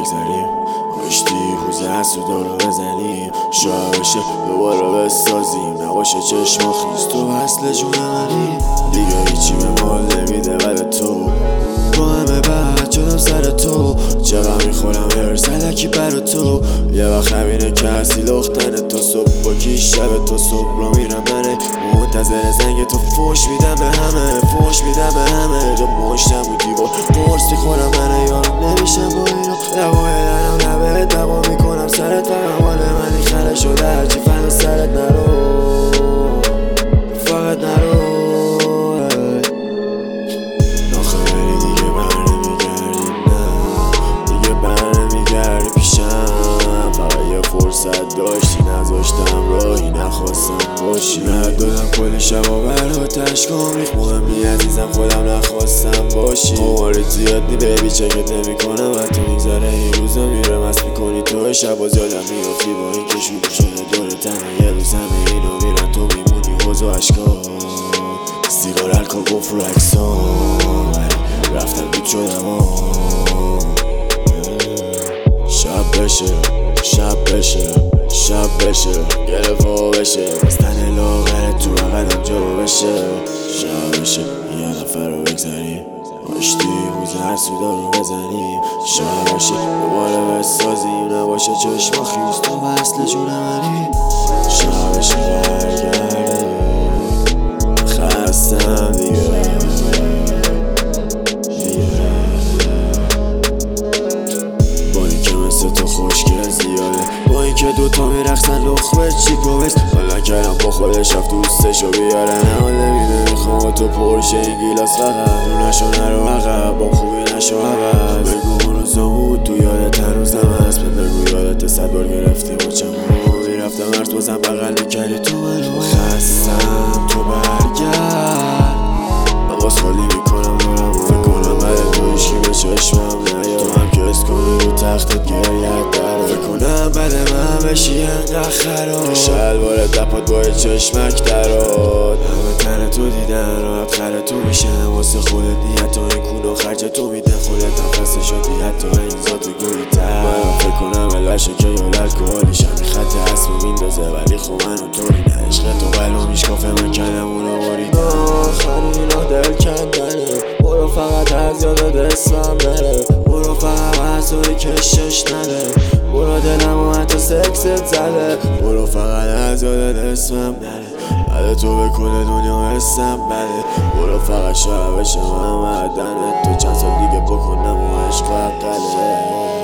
بگذریم آشتی روز حسودا رو بزنیم شاید بشه دوباره بسازیم نباشه چشم و خیز تو وصل جون منی دیگه هیچی به مال نمیده بعد تو با همه بعد شدم سر تو چقدر میخورم هرس علکی برا تو یه وقت همینه که هستی لختن تو صبح با کی شب تو صبح را میرم منه منتظر زنگ تو فوش میدم به همه فوش میدم به همه جا مشتم و دیوار قرص میخورم منه یارم نمیشم با اینا لبای لنم لبه دوا میکنم سرت فقط مال منی خره شده هرچی فن سرت نرو فقط نرو فرصت داشتی نذاشتم راهی نخواستم باشی ندادم کلی شبا براتش کن ریخ مهمی عزیزم خودم نخواستم باشی مواردی زیاد نی بیبی چکت نمی کنم حتی میگذره این روزا میره مست میکنی تو شب باز یادم میافتی با این که شروع شده دور تنه یه روز همه اینا میرن تو میمونی حوض و اشکار سیگار الکل گفت رو اکسان رفتم دود شدم شب بشه شب بشه شب بشه گرفا بشه از تن لاغره تو قدم جا بشه شب بشه یه نفر رو بگذاریم آشتی روز حسودا رو بزنیم شب بشه دوباره بسازیم نباشه چشم و خیز تو وصل جون منی شب بشه برگردیم خستم دیگه با این که مثل تو خوشگل زیاده با این که دوتا میرخصن لخمه چیکو بس حالا کردم با خودش رفت دوستشو بیاره نه حال نمیده میخوام تو پرشه این گیلاس فقط رو نشو نرو عقب با خوبی نشو عوض بگو اون روزا بود تو یادت هنوزم هست بگو یادت 100 بار گرفتی با چمون میرفتم هرس بازم بغل میکردی تو منو خستم تو برگرد من باز خالی میکنم دارم فکر کنم بعد تو هیچکی به چشمم نیاد تو هم که حس کنی رو تختت گریت داره فکر کنم بعد من بشی انقدر خراب شلوار دپات با چشمک دراد همه تن تو دیدن راحت خره تو میشن واسه خودت نیت تا این کونو خرج تو میدن خودت نفسه شدی حتی این ذات گویی تر من فکر کنم الوشه که یاد الکلیشم این خط اسمو میندازه ولی خب منو طوری نه عشق تو قلو میشکافه من کلم اونو باریدم آخر اینا دل کندنه برو فقط از یاد دستم بره برو فقط وحضایی کشش نده برو دلمو حتی سکست زده برو فقط از یاد دستم نره بعد تو به کل دنیا حسم بده برو فقط شاید بشه من معدنت تو چند سال دیگه بکنم و عشق قله